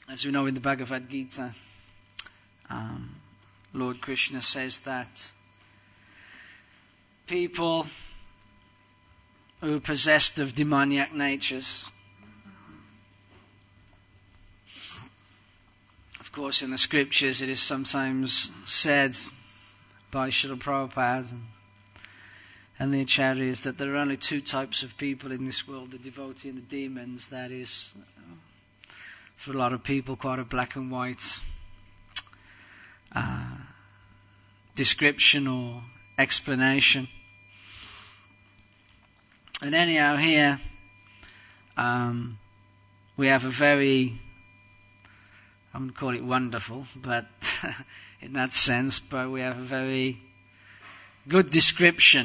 As we know in the Bhagavad Gita, Lord Krishna says that people who are possessed of demoniac natures, of course in the scriptures it is sometimes said by Srila Prabhupada and the Acharyas that there are only two types of people in this world, the devotee and the demons. That is, for a lot of people, quite a black and white description or explanation. And anyhow, here we have a very, I wouldn't call it wonderful, but in that sense, but we have a very good description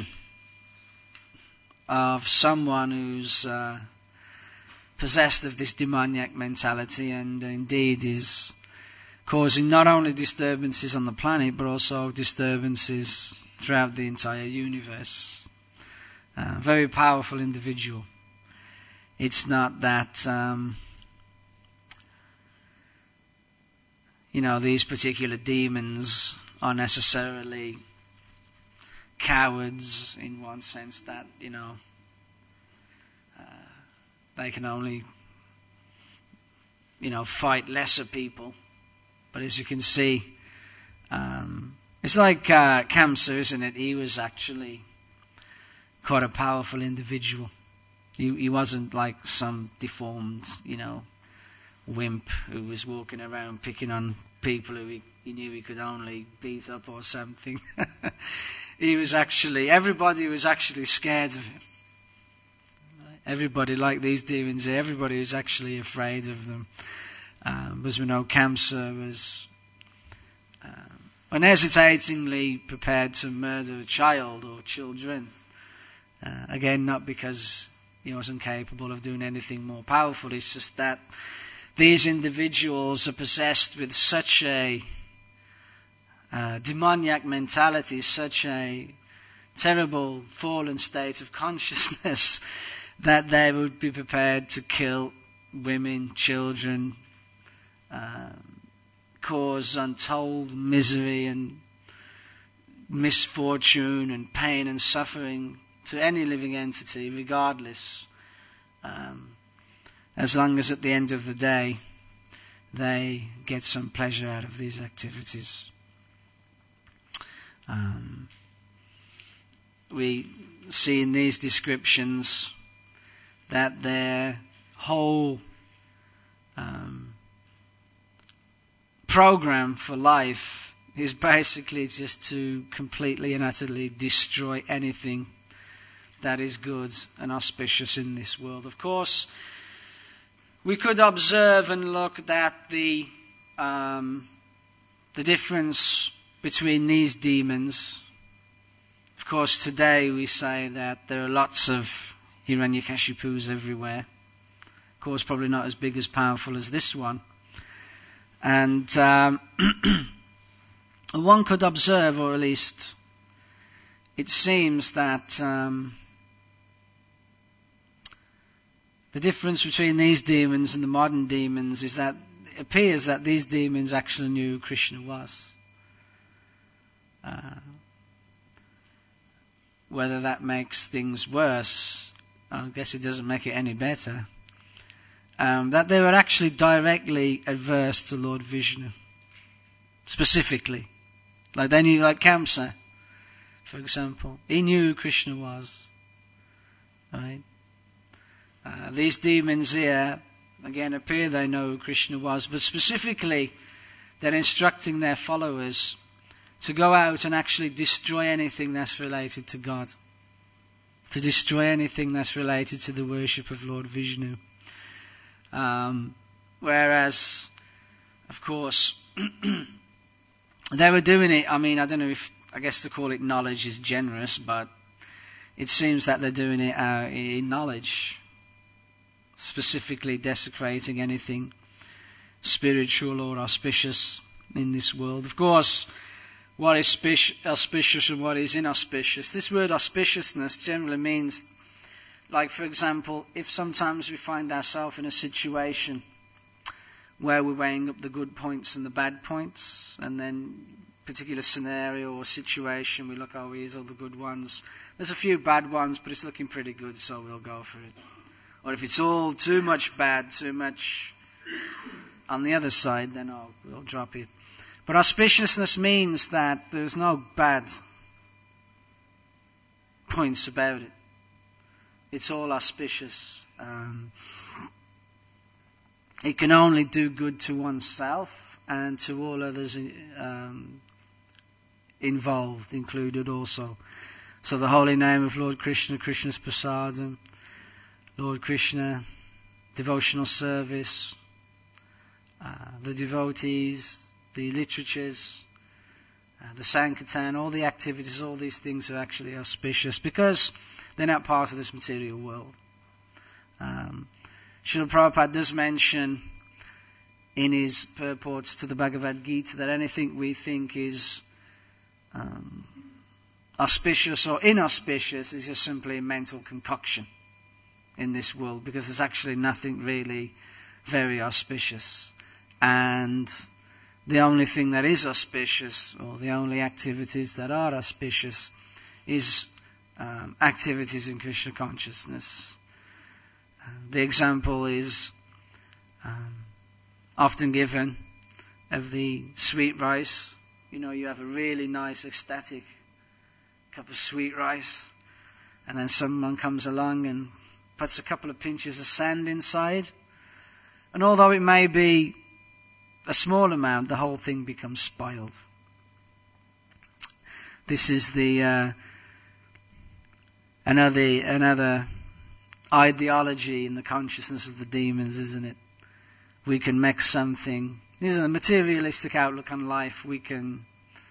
of someone who's possessed of this demoniac mentality and indeed is causing not only disturbances on the planet but also disturbances throughout the entire universe. Very powerful individual. It's not that these particular demons are necessarily cowards in one sense, that they can only fight lesser people. But as you can see, it's like Kamsa, isn't it? He was actually quite a powerful individual. He wasn't like some deformed wimp who was walking around picking on people who he knew he could only beat up or something. Everybody was actually scared of him. Everybody, like these demons here, everybody was actually afraid of them. As we know, Kamsa was unhesitatingly prepared to murder a child or children. Again, not because he wasn't capable of doing anything more powerful, it's just that these individuals are possessed with such a demoniac mentality, such a terrible fallen state of consciousness that they would be prepared to kill women, children, cause untold misery and misfortune and pain and suffering to any living entity, regardless, as long as at the end of the day they get some pleasure out of these activities. We see in these descriptions that their whole program for life is basically just to completely and utterly destroy anything that is good and auspicious in this world. Of course, we could observe and look at the difference between these demons. Of course, today we say that there are lots of Hiranyakashipus everywhere. Of course, probably not as big as powerful as this one. And one could observe, or at least it seems that the difference between these demons and the modern demons is that it appears that these demons actually knew who Krishna was. Whether that makes things worse, I guess it doesn't make it any better. That they were actually directly adverse to Lord Vishnu, specifically. Like they knew, like Kamsa, for example, he knew who Krishna was. Right? These demons here, again, appear they know who Krishna was, but specifically, they're instructing their followers to go out and actually destroy anything that's related to God, to destroy anything that's related to the worship of Lord Vishnu. Whereas, of course, they were doing it, I guess to call it knowledge is generous, but it seems that they're doing it in knowledge, specifically desecrating anything spiritual or auspicious in this world. Of course, what is auspicious and what is inauspicious. This word auspiciousness generally means, like for example, if sometimes we find ourselves in a situation where we're weighing up the good points and the bad points, and then particular scenario or situation, we look, oh, here's all the good ones. There's a few bad ones, but it's looking pretty good, so we'll go for it. Or if it's all too much bad, too much on the other side, then we'll drop it. But auspiciousness means that there's no bad points about it. It's all auspicious. It can only do good to oneself and to all others involved, included also. So the holy name of Lord Krishna, Krishna's Prasadam, Lord Krishna, devotional service, the devotees, the literatures, the Sankirtan, all the activities, all these things are actually auspicious because they're not part of this material world. Srila Prabhupada does mention in his purports to the Bhagavad Gita that anything we think is auspicious or inauspicious is just simply a mental concoction in this world, because there's actually nothing really very auspicious. And the only thing that is auspicious, or the only activities that are auspicious, is activities in Krishna consciousness. The example is often given of the sweet rice. You know, you have a really nice, ecstatic cup of sweet rice, and then someone comes along and puts a couple of pinches of sand inside. And although it may be a small amount, the whole thing becomes spoiled. This is the another ideology in the consciousness of the demons, isn't it? We can make something. This is a materialistic outlook on life. We can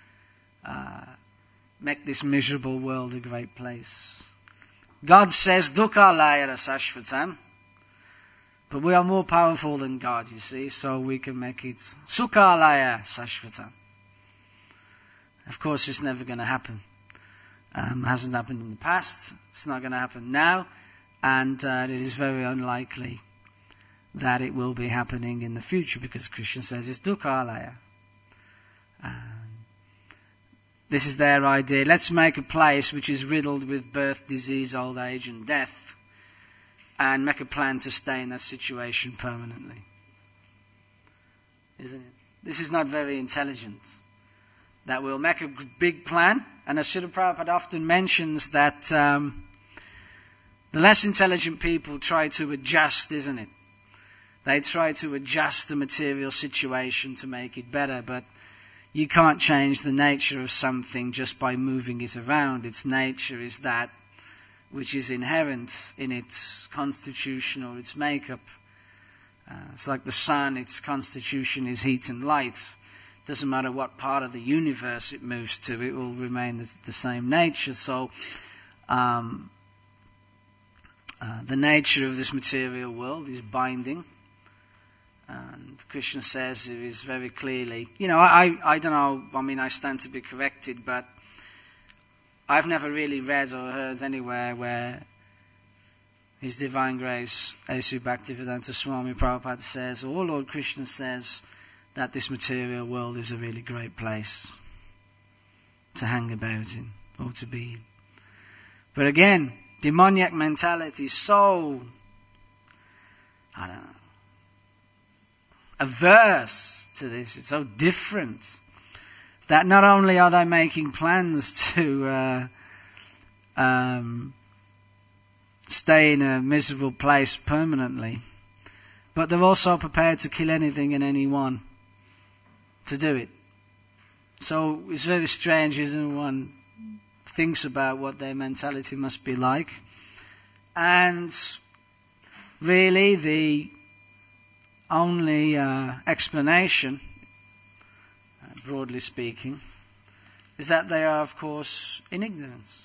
make this miserable world a great place. God says, Dukkha layara sashvatam. But we are more powerful than God, you see, so we can make it Sukha layara sashvatam. Of course, it's never going to happen. It hasn't happened in the past. It's not going to happen now. And it is very unlikely that it will be happening in the future, because Krishna says it's Dukkha layara. This is their idea. Let's make a place which is riddled with birth, disease, old age and death, and make a plan to stay in that situation permanently. Isn't it? This is not very intelligent. That we'll make a big plan, and as Srila Prabhupada often mentions that the less intelligent people try to adjust, isn't it? They try to adjust the material situation to make it better, but you can't change the nature of something just by moving it around. Its nature is that which is inherent in its constitution or its makeup. It's like the sun, its constitution is heat and light. Doesn't matter what part of the universe it moves to, it will remain the same nature. So, the nature of this material world is binding. And Krishna says it is very clearly, I don't know, I stand to be corrected, but I've never really read or heard anywhere where His Divine Grace, A.C. Bhaktivedanta Swami Prabhupada says, or Lord Krishna says, that this material world is a really great place to hang about in, or to be in. But again, demoniac mentality is so, averse to this. It's so different that not only are they making plans to stay in a miserable place permanently, but they're also prepared to kill anything and anyone to do it. So it's very strange, isn't it? One thinks about what their mentality must be like. And really the only explanation, broadly speaking, is that they are, of course, in ignorance.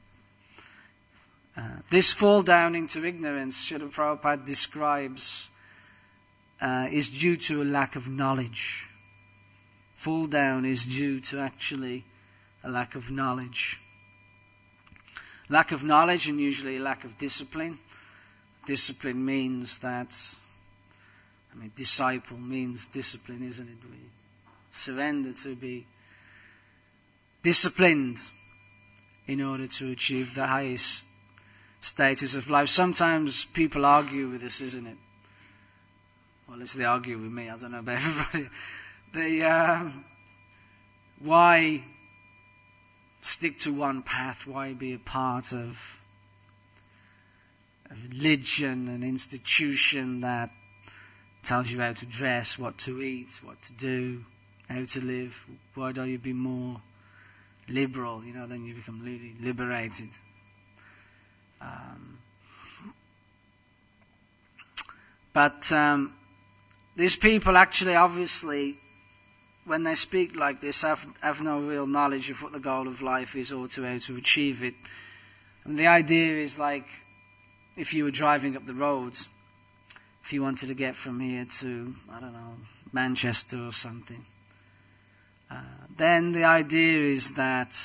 This fall down into ignorance, Srila Prabhupada describes, is due to a lack of knowledge. Fall down is due to actually a lack of knowledge. Lack of knowledge and usually a lack of discipline. Discipline means that I mean, disciple means discipline, isn't it? We surrender to be disciplined in order to achieve the highest status of life. Sometimes people argue with us, isn't it? Well, at least they argue with me. I don't know about everybody. Why stick to one path? Why be a part of a religion, an institution that tells you how to dress, what to eat, what to do, how to live? Why don't you be more liberal? Then you become really liberated. But these people actually, obviously, when they speak like this, have no real knowledge of what the goal of life is or how to achieve it. And the idea is like, if you were driving up the road, if you wanted to get from here to, I don't know, Manchester or something, then the idea is that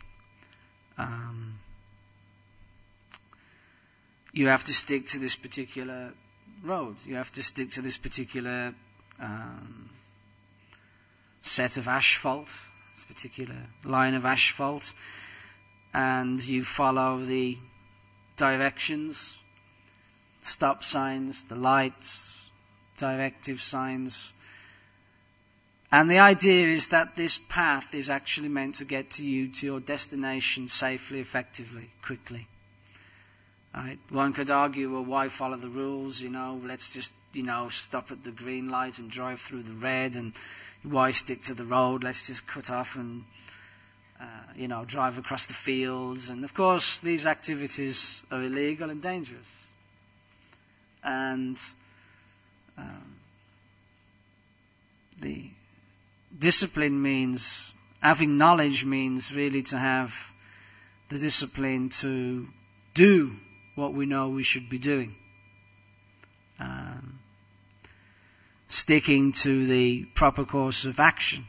you have to stick to this particular road. You have to stick to this particular set of asphalt, this particular line of asphalt, and you follow the directions, stop signs, the lights, directive signs. And the idea is that this path is actually meant to get you to your destination safely, effectively, quickly. Right? One could argue, well, why follow the rules? Let's just, stop at the green light and drive through the red, and why stick to the road? Let's just cut off and, drive across the fields. And of course, these activities are illegal and dangerous. And the discipline means, having knowledge means really to have the discipline to do what we know we should be doing. Sticking to the proper course of action.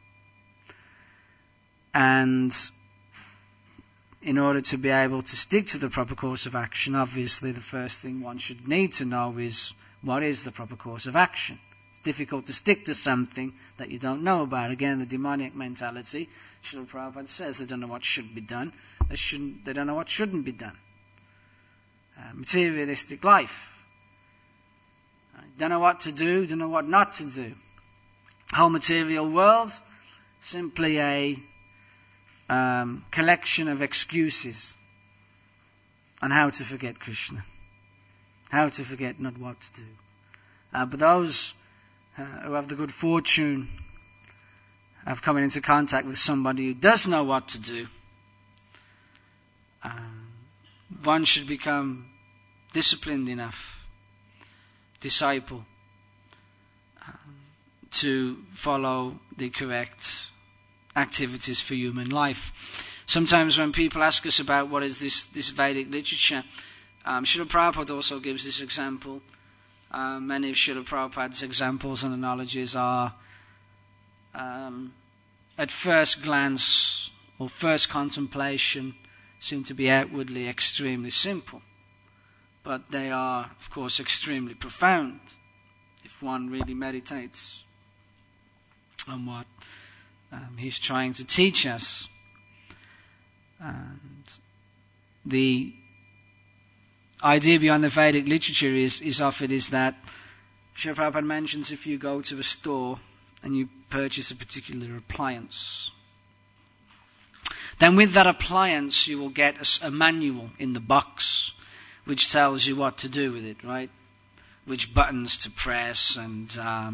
And in order to be able to stick to the proper course of action, obviously the first thing one should need to know is, what is the proper course of action? It's difficult to stick to something that you don't know about. Again, the demoniac mentality, Srila Prabhupada says they don't know what should be done. They don't know what shouldn't be done. Materialistic life. Don't know what to do, don't know what not to do. Whole material world, simply a collection of excuses on how to forget Krishna. How to forget not what to do. But those who have the good fortune of coming into contact with somebody who does know what to do, one should become disciplined enough, disciple, to follow the correct activities for human life. Sometimes when people ask us about what is this Vedic literature, Srila Prabhupada also gives this example. Many of Srila Prabhupada's examples and analogies are, at first glance or first contemplation, seem to be outwardly extremely simple. But they are, of course, extremely profound if one really meditates on what he's trying to teach us. And the idea behind the Vedic literature is offered is that Srila Prabhupada mentions if you go to a store and you purchase a particular appliance, then with that appliance you will get a manual in the box which tells you what to do with it, right? Which buttons to press and,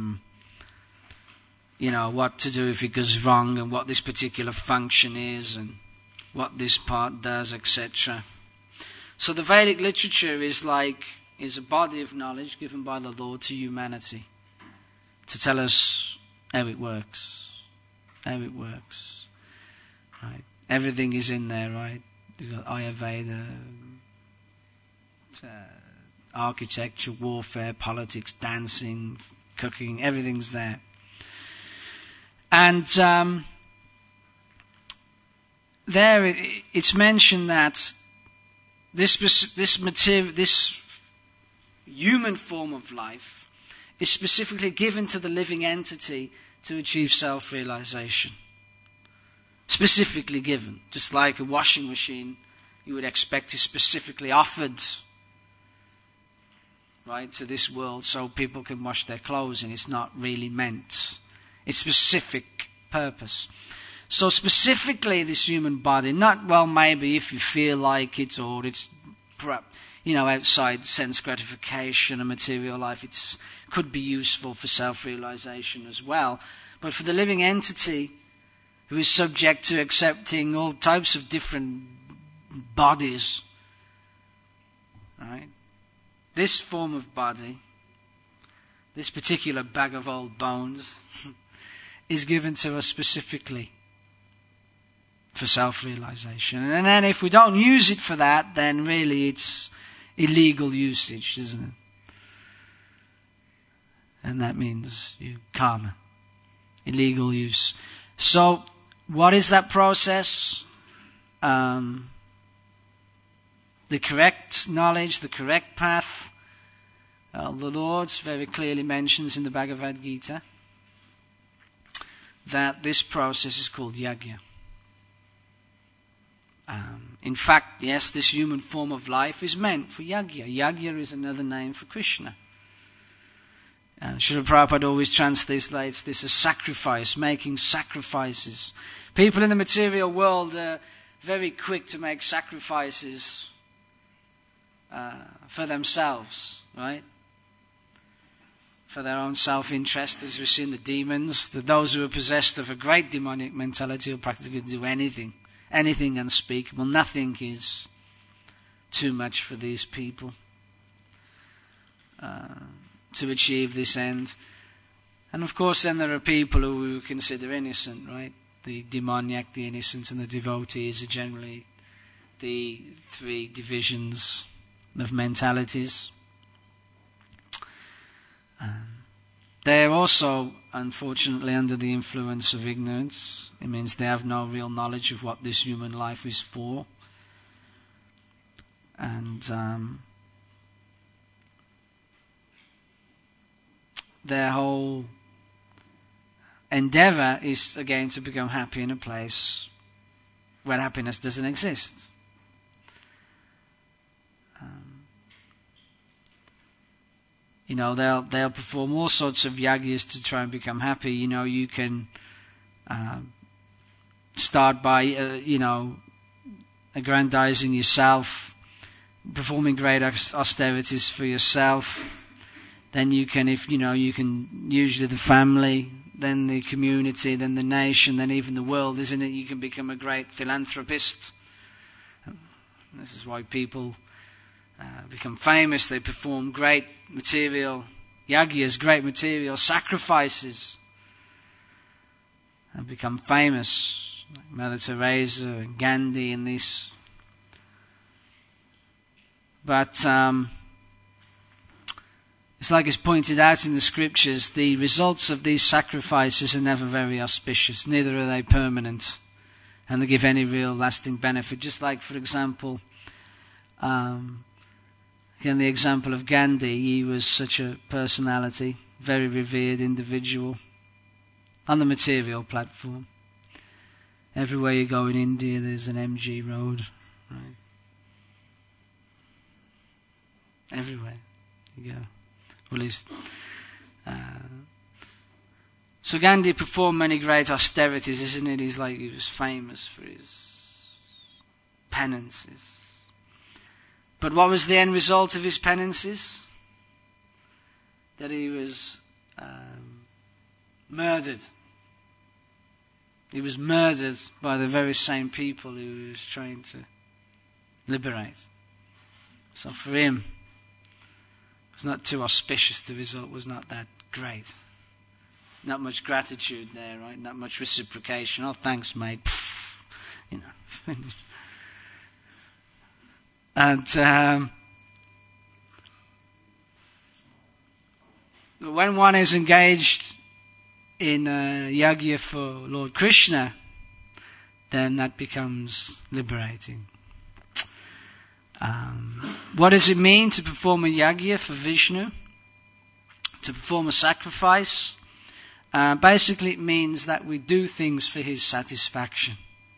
what to do if it goes wrong and what this particular function is and what this part does, etc. So the Vedic literature is a body of knowledge given by the Lord to humanity to tell us how it works. Right? Everything is in there, right? You've got Ayurveda, architecture, warfare, politics, dancing, cooking, everything's there. And there it's mentioned that this human form of life is specifically given to the living entity to achieve self-realization. Specifically given. Just like a washing machine, you would expect is specifically offered, right, to this world so people can wash their clothes, and it's not really meant. It's specific purpose. So specifically this human body, not, well, maybe if you feel like it, or it's, outside sense gratification and material life, it could be useful for self-realization as well. But for the living entity who is subject to accepting all types of different bodies, right? This form of body, this particular bag of old bones, is given to us specifically for self-realization. And then if we don't use it for that, then really it's illegal usage, isn't it? And that means karma. Illegal use. So, what is that process? The correct knowledge, the correct path. The Lord very clearly mentions in the Bhagavad Gita that this process is called yajna. In fact, yes, this human form of life is meant for yajna. Yajna is another name for Krishna. Srila Prabhupada always translates this as sacrifice, making sacrifices. People in the material world are very quick to make sacrifices for themselves, right? For their own self-interest, as we've seen the demons, those who are possessed of a great demonic mentality will practically do anything unspeakable. Nothing is too much for these people to achieve this end. And of course then there are people who we consider innocent, right? The demoniac, the innocent, and the devotees are generally the three divisions of mentalities. They are also, unfortunately, under the influence of ignorance. It means they have no real knowledge of what this human life is for. And their whole endeavor is, again, to become happy in a place where happiness doesn't exist. They'll perform all sorts of yajnas to try and become happy. You can start by, aggrandizing yourself, performing great austerities for yourself. Then you can, usually the family, then the community, then the nation, then even the world, isn't it? You can become a great philanthropist. This is why people become famous. They perform great material yajnas, great material sacrifices, and become famous, like Mother Teresa and Gandhi and these. But it's like it's pointed out in the scriptures, the results of these sacrifices are never very auspicious, neither are they permanent, and they give any real lasting benefit. Just like, for example, again, the example of Gandhi, he was such a personality, very revered individual, on the material platform. Everywhere you go in India, there's an MG Road, right? Everywhere you go. Or at least. So Gandhi performed many great austerities, isn't it? He was famous for his penances. But what was the end result of his penances? That he was murdered. He was murdered by the very same people who he was trying to liberate. So for him, it was not too auspicious. The result was not that great. Not much gratitude there, right? Not much reciprocation. Oh, thanks, mate. And when one is engaged in yajna for Lord Krishna, then that becomes liberating. What does it mean to perform a yajna for Vishnu? to perform a sacrifice. Basically it means that we do things for his satisfaction.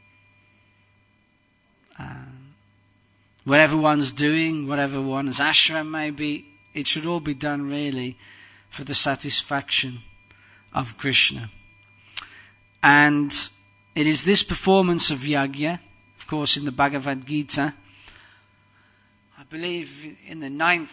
Whatever one's doing, whatever one's ashram may be, it should all be done really for the satisfaction of Krishna. And it is this performance of yajna, of course in the Bhagavad Gita, I believe in the ninth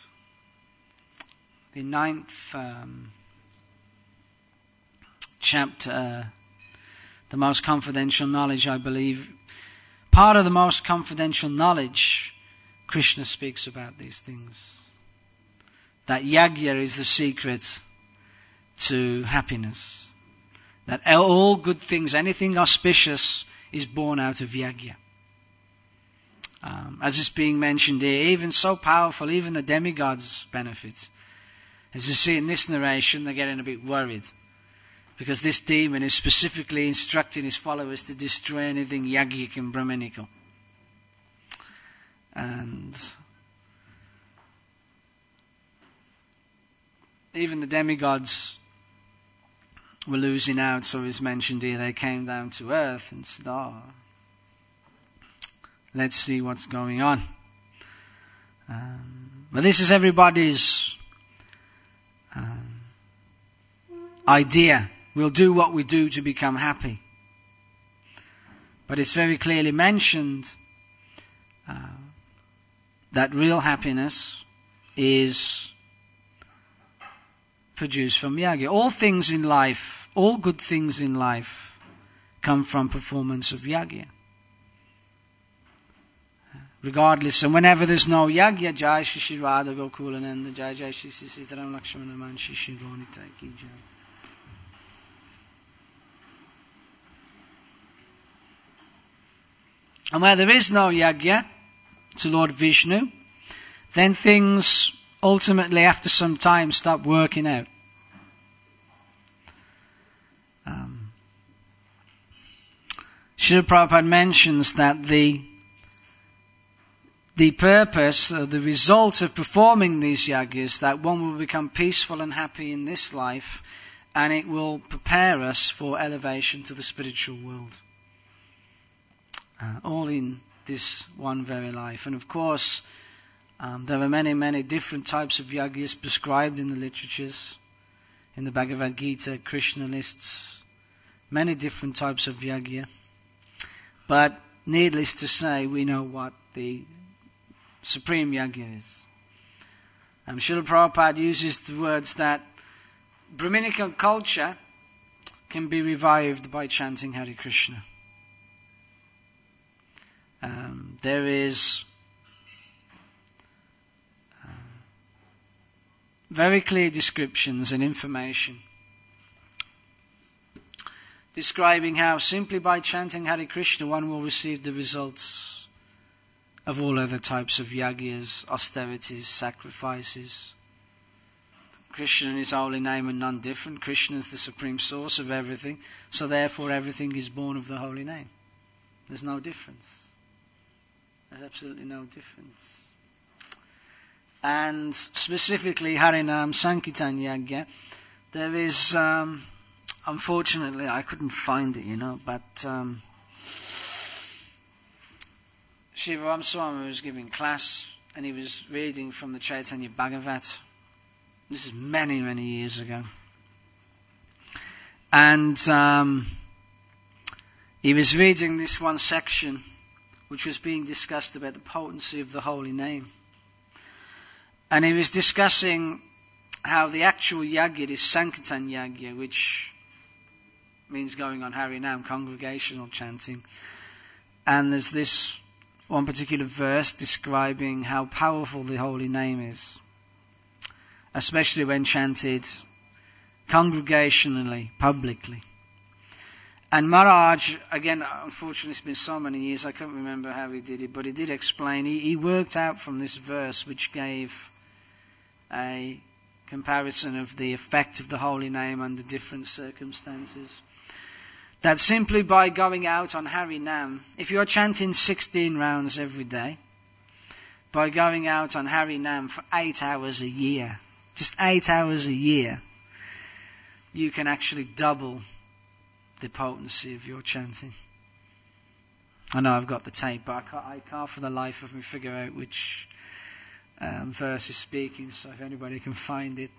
chapter, the most confidential knowledge, I believe, part of the most confidential knowledge, Krishna speaks about these things. That yajna is the secret to happiness. That all good things, anything auspicious, is born out of yajna. As it's being mentioned here, even so powerful, even the demigods benefit. As you see in this narration, they're getting a bit worried. Because this demon is specifically instructing his followers to destroy anything yajnic and brahminical. And even the demigods were losing out, so it's mentioned here, they came down to earth and said, let's see what's going on. But this is everybody's idea. We'll do what we do to become happy. But it's very clearly mentioned that real happiness is produced from yajna. All things in life, all good things in life come from performance of yajna. Regardless, and whenever there's no yajna, Jai Shri Radha Gokulananda, Jai Jai Shri Sitaram Lakshmana Man Shri Shri Ronita Ki Jai. And where there is no yajna to Lord Vishnu, then things ultimately after some time stop working out. Srila Prabhupada mentions that the purpose, the result of performing these yajnas, that one will become peaceful and happy in this life, and it will prepare us for elevation to the spiritual world. All in this one very life. And of course, there are many, many different types of yajnas prescribed in the literatures. In the Bhagavad Gita, Krishna lists many different types of yajna. But needless to say, we know what the supreme yajna is. Srila Prabhupada uses the words that Brahminical culture can be revived by chanting Hare Krishna. There is very clear descriptions and information describing how simply by chanting Hare Krishna one will receive the results of all other types of yajnas, austerities, sacrifices. Krishna in his holy name are none different. Krishna is the supreme source of everything, so therefore everything is born of the holy name. There's no difference. There's absolutely no difference. And specifically Harinam Sankirtan Yajna, there is, unfortunately I couldn't find it, but Shiva Ramswami was giving class and he was reading from the Chaitanya Bhagavat. This is many, many years ago. And he was reading this one section which was being discussed about the potency of the holy name. And he was discussing how the actual yajna is Sankirtan Yajna, which means going on Harinam, congregational chanting. And there's this one particular verse describing how powerful the holy name is, especially when chanted congregationally, publicly. And Maharaj, again, unfortunately it's been so many years, I can't remember how he did it, but he did explain, he worked out from this verse which gave a comparison of the effect of the holy name under different circumstances. That simply by going out on Harinam, if you're chanting 16 rounds every day, by going out on Harinam for 8 hours a year, just 8 hours a year, you can actually double the potency of your chanting. I know I've got the tape, but I can't for the life of me figure out which verse is speaking, so if anybody can find it.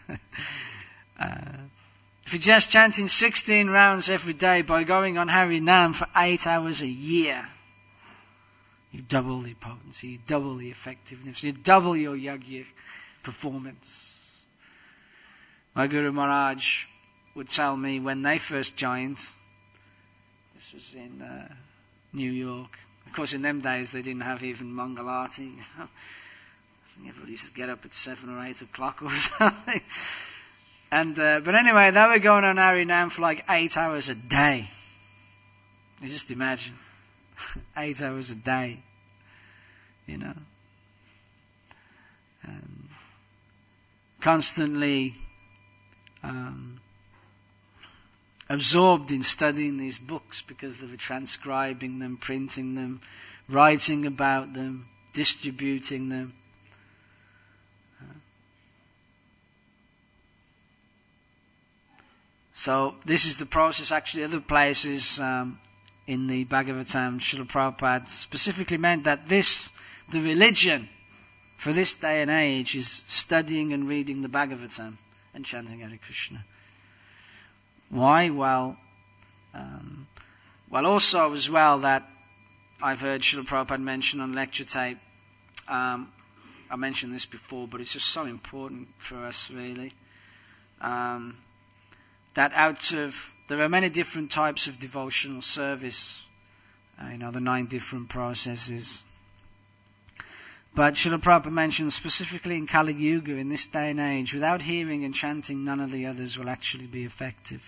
If you're just chanting 16 rounds every day by going on Hari Nam for 8 hours a year, you double the potency, you double the effectiveness, you double your yajna performance. My Guru Maharaj would tell me when they first joined, this was in New York. Of course, in them days they didn't have even Mangalati. I think everybody used to get up at 7 or 8 o'clock or something. And but anyway, they were going on Hari Nam for like 8 hours a day. You just imagine. 8 hours a day. You know. And constantly absorbed in studying these books because they were transcribing them, printing them, writing about them, distributing them. So this is the process. Actually, other places in the Bhagavatam, Srila Prabhupada specifically meant that the religion for this day and age is studying and reading the Bhagavatam and chanting Hare Krishna. Why? Well, also as well that I've heard Srila Prabhupada mention on lecture tape. I mentioned this before, but it's just so important for us, really. That there are many different types of devotional service, the 9 different processes. But Srila Prabhupada mentions specifically in Kali Yuga, in this day and age, without hearing and chanting, none of the others will actually be effective.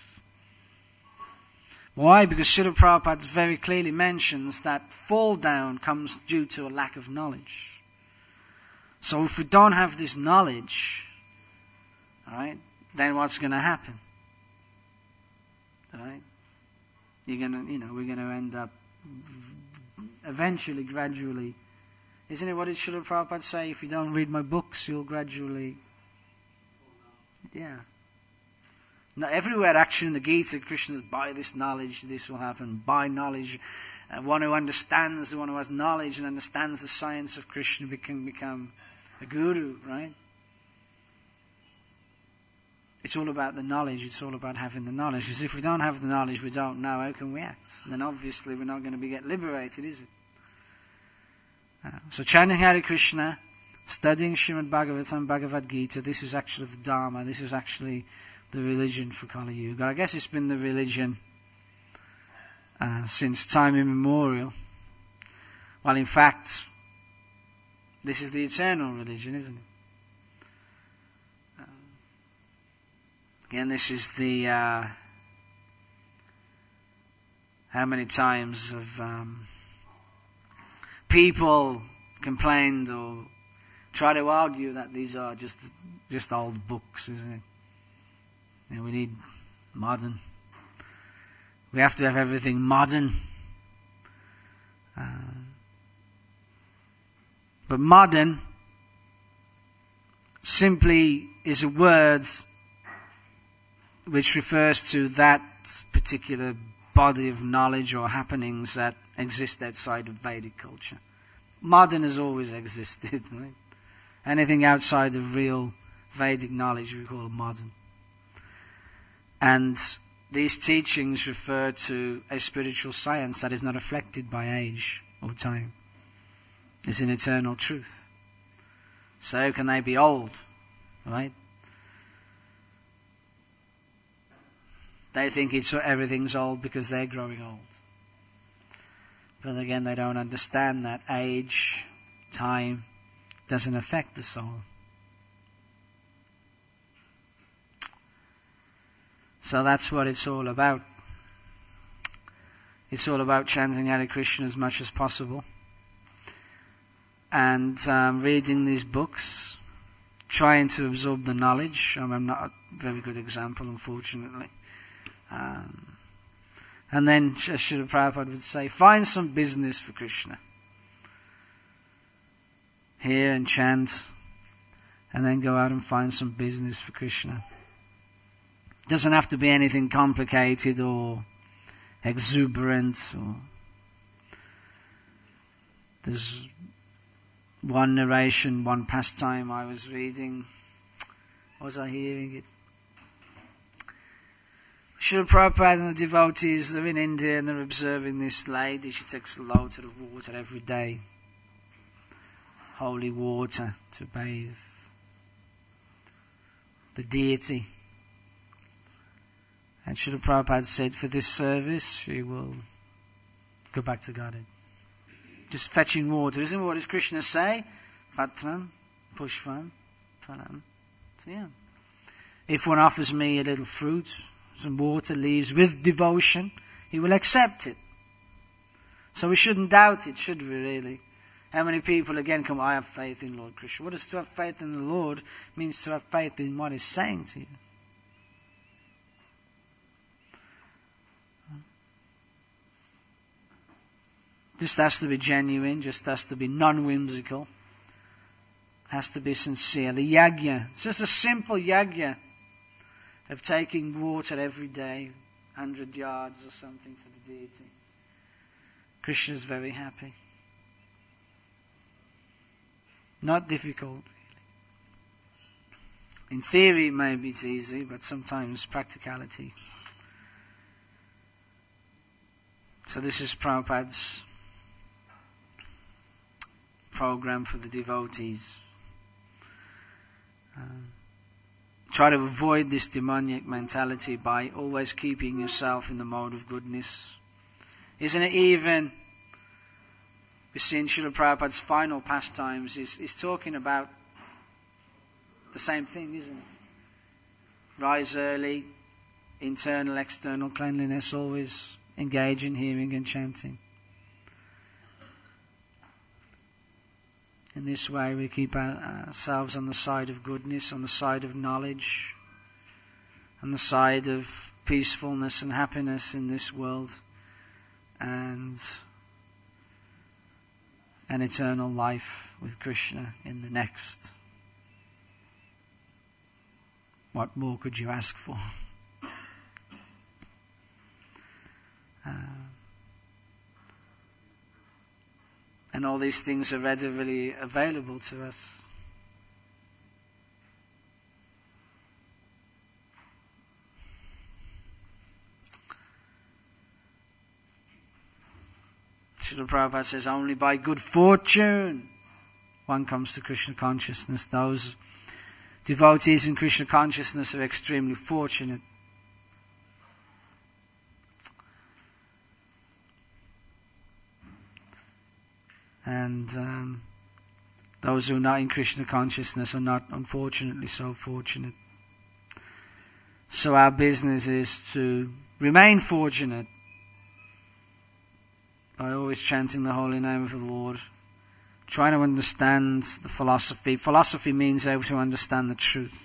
Why? Because Srila Prabhupada very clearly mentions that fall down comes due to a lack of knowledge. So if we don't have this knowledge, alright, then what's going to happen? Right? We're going to end up eventually, gradually. Isn't it what did Srila Prabhupada say? If you don't read my books, you'll gradually. Yeah. Not everywhere actually in the Gita, Krishna says, by this knowledge, this will happen. By knowledge, one who understands, the one who has knowledge and understands the science of Krishna can become a guru, right? It's all about the knowledge. It's all about having the knowledge. Because if we don't have the knowledge, we don't know, how can we act? And then obviously we're not going to get liberated, is it? So chanting Hare Krishna, studying Srimad Bhagavatam, Bhagavad Gita, this is actually the Dharma. This is actually the religion for Kali Yuga. I guess it's been the religion since time immemorial. Well, in fact, this is the eternal religion, isn't it? Again, this is the how many times have people complained or try to argue that these are just old books, isn't it? We need modern. We have to have everything modern. But modern simply is a word which refers to that particular body of knowledge or happenings that exist outside of Vedic culture. Modern has always existed, right? Anything outside of real Vedic knowledge we call modern. And these teachings refer to a spiritual science that is not affected by age or time. It's an eternal truth. So how can they be old, right? They think everything's old because they're growing old. But again, they don't understand that age, time, doesn't affect the soul. So that's what it's all about. It's all about chanting Hare Krishna as much as possible. And reading these books, trying to absorb the knowledge. I'm not a very good example, unfortunately. And then, as Srila Prabhupada would say, find some business for Krishna. Hear and chant and then go out and find some business for Krishna. It doesn't have to be anything complicated or exuberant. There's one narration, one pastime I was reading. Was I hearing it? Srila Prabhupada and the devotees, they're in India and they're observing this lady. She takes a load of water every day. Holy water to bathe the deity. And Srila Prabhupada said, for this service, she will go back to Godhead. Just fetching water. Isn't what does Krishna say? Patram, Pushpam, Phalam. So yeah. If one offers me a little fruit, some water, leaves with devotion, he will accept it. So we shouldn't doubt it, should we really? How many people again come, I have faith in Lord Krishna. What does to have faith in the Lord means to have faith in what He's saying to you. Just has to be genuine, just has to be non-whimsical. Has to be sincere. The yagya, it's just a simple yagya of taking water every day, 100 yards or something for the deity. Krishna is very happy. Not difficult, really. In theory, maybe it's easy, but sometimes practicality. So this is Prabhupada's program for the devotees. Try to avoid this demoniac mentality by always keeping yourself in the mode of goodness. Isn't it even, we see in Srila Prabhupada's final pastimes, he's talking about the same thing, isn't it? Rise early, internal, external cleanliness, always engage in hearing and chanting. In this way we keep ourselves on the side of goodness, on the side of knowledge, on the side of peacefulness and happiness in this world, and an eternal life with Krishna in the next. What more could you ask for? And all these things are readily available to us. Srila Prabhupada says, only by good fortune one comes to Krishna consciousness. Those devotees in Krishna consciousness are extremely fortunate. And those who are not in Krishna consciousness are not, unfortunately, so fortunate. So our business is to remain fortunate by always chanting the holy name of the Lord, trying to understand the philosophy. Philosophy means able to understand the truth.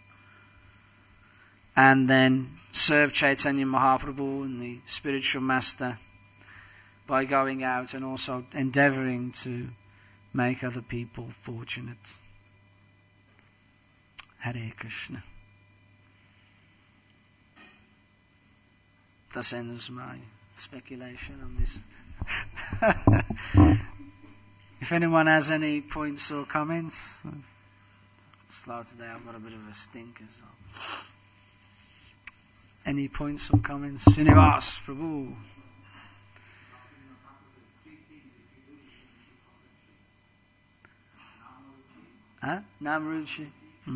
And then serve Chaitanya Mahaprabhu and the spiritual master by going out and also endeavoring to make other people fortunate. Hare Krishna. Thus ends my speculation on this. If anyone has any points or comments, slow today, I've got a bit of a stinker. So. Any points or comments? Srinivas, Prabhu. Huh? Namruchi.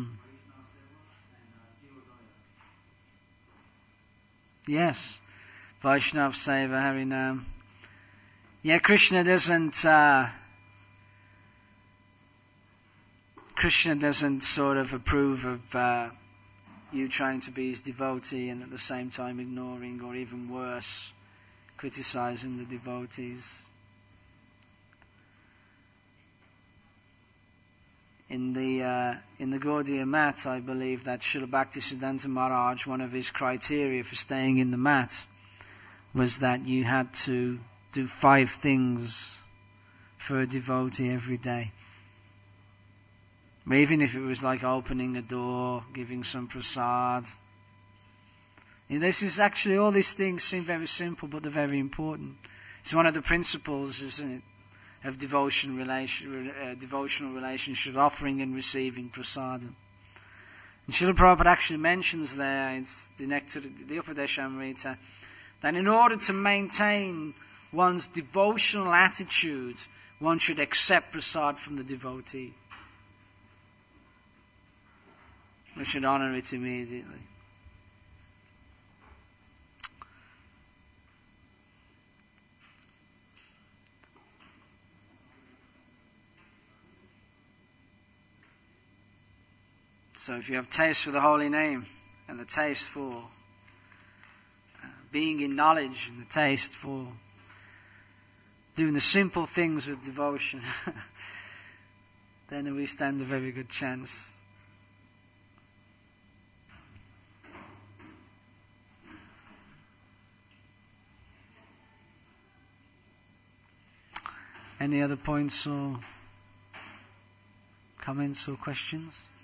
Yes. Vaishnav Seva Harinam. Yeah, Krishna doesn't sort of approve of you trying to be his devotee and at the same time ignoring, or even worse, criticizing the devotees. In the Gaudiya mat, I believe that Srila Bhaktisiddhanta Maharaj, one of his criteria for staying in the mat was that you had to do 5 things for a devotee every day. Even if it was like opening a door, giving some prasad. And this is actually, all these things seem very simple, but they're very important. It's one of the principles, isn't it, of devotional relationship, offering and receiving prasadam. And Srila Prabhupada actually mentions there, it's the Nectar, the Upadeshamrita, that in order to maintain one's devotional attitude, one should accept prasad from the devotee. We should honor it immediately. So if you have taste for the holy name, and the taste for being in knowledge, and the taste for doing the simple things with devotion, then we stand a very good chance. Any other points or comments or questions?